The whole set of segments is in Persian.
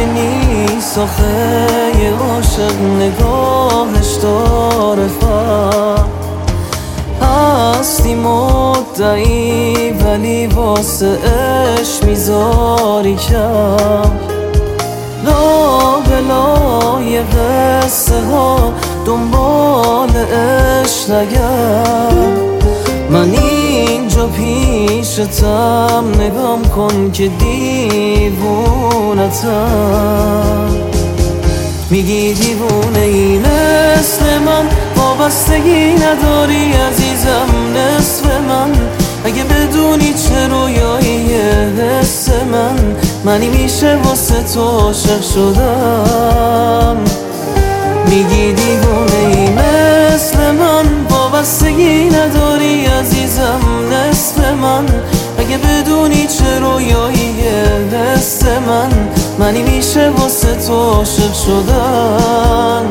نیست آخه یه عاشق نگاهش داره هستی مدعی ولی واسه عشق میذاری کم لا بلای قصه ها دنبال عشق نگرد من اینجا پیشتم نگام کن که دیوونتم میگی دیوونه ای مثل من وابستگی نداری عزیزم نصف من اگه بدونی چه رویایی حس منی میشه واسه تو عاشق شدم میگی دیوونه ای مثل من وابستگی نداری عزیزم نصف من اگه بدونی چه رویایی حس منی میشه واسه تو عاشق شدم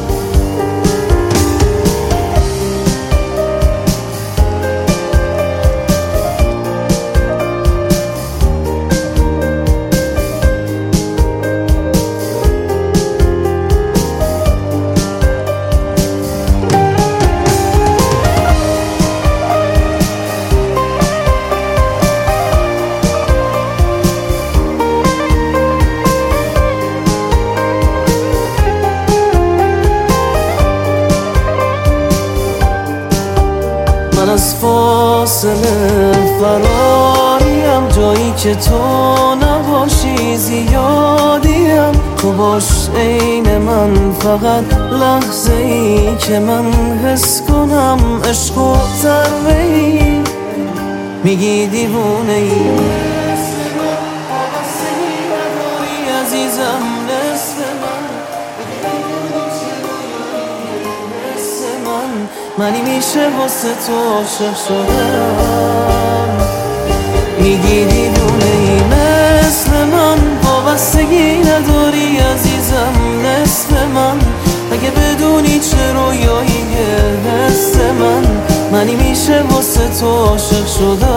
من از فاصله فراریم جایی که تو نباشی زیادیم تو باش عین من فقط لحظه ای که من حس کنم عشق و ضربه‌ای میگی دیوونه ای عزیزم نصف منی میشه واسه تو عاشق شدم میگی دیوونه ای مثل من وابستگی نداری عزیزم نصف من اگه بدونی چه رویایی حس منی میشه واسه تو عاشق شدم